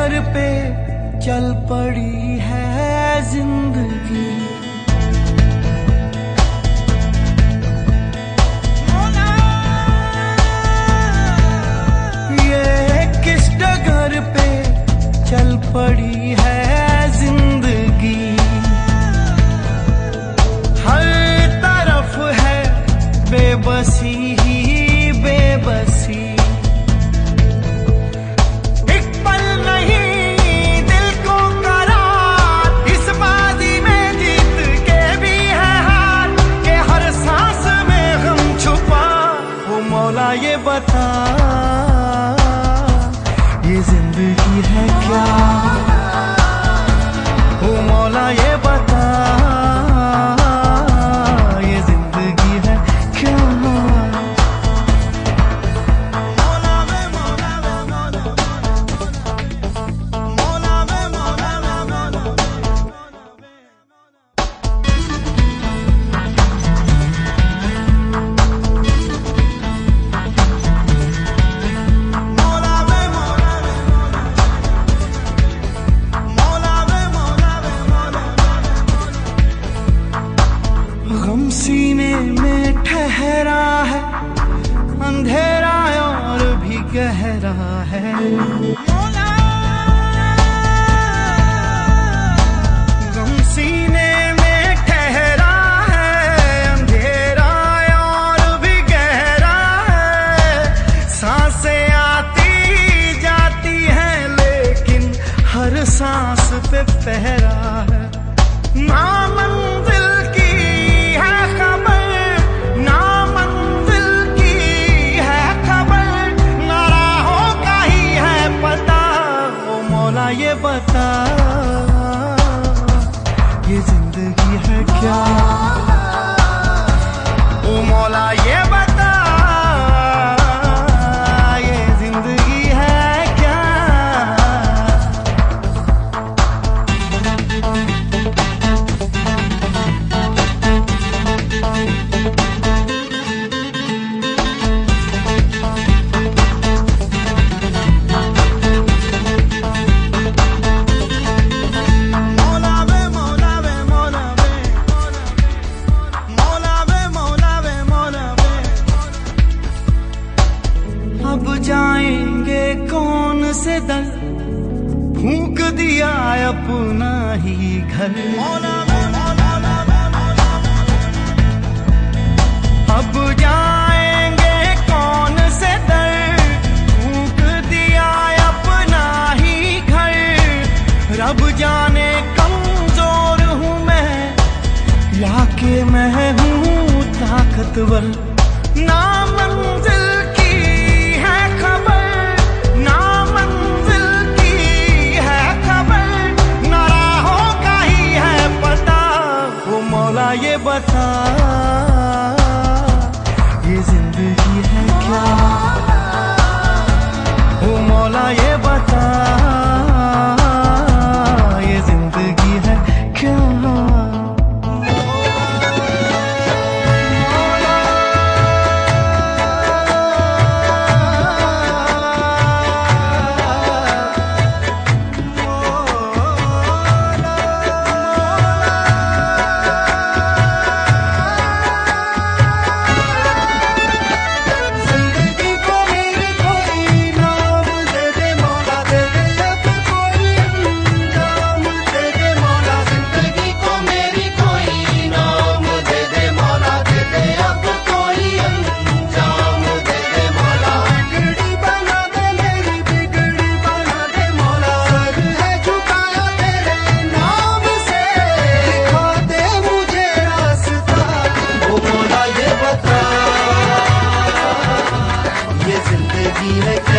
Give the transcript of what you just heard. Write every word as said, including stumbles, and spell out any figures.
डगर पे चल पड़ी है जिंदगी। ये किस डगर पे चल पड़ी है जिंदगी। हर तरफ है बेबसी ही बेबसी। एक पल नहीं दिल को करार, इस बाजी में जीत के भी है हार, के हर सांस में गम छुपा। ओ मौला ये बता, ये जिंदगी है क्या? ओ मौला ये बता, ये जिंदगी है क्या? गम सीने में ठहरा है, अंधेरा और भी गहरा है। गम सीने में ठहरा है, अंधेरा और भी गहरा है। सांसें आती जाती हैं लेकिन हर सांस पे पहरा है। ना मंजिल ये बता, ये जिंदगी है क्या? ओ मौला ये बता, ये जिंदगी है क्या? अब जाएंगे कौन से दर, फूंक दिया अपना ही घर। अब जाएंगे कौन से दर, फूंक दिया अपना ही घर। रब जाने कमजोर हूँ मैं या के मैं हूँ ताकतवर। ना मंजिल ये बता, ये जिंदगी है क्या? ओ मौला ये बता, ये जिंदगी है क्या? ये जिंदगी है।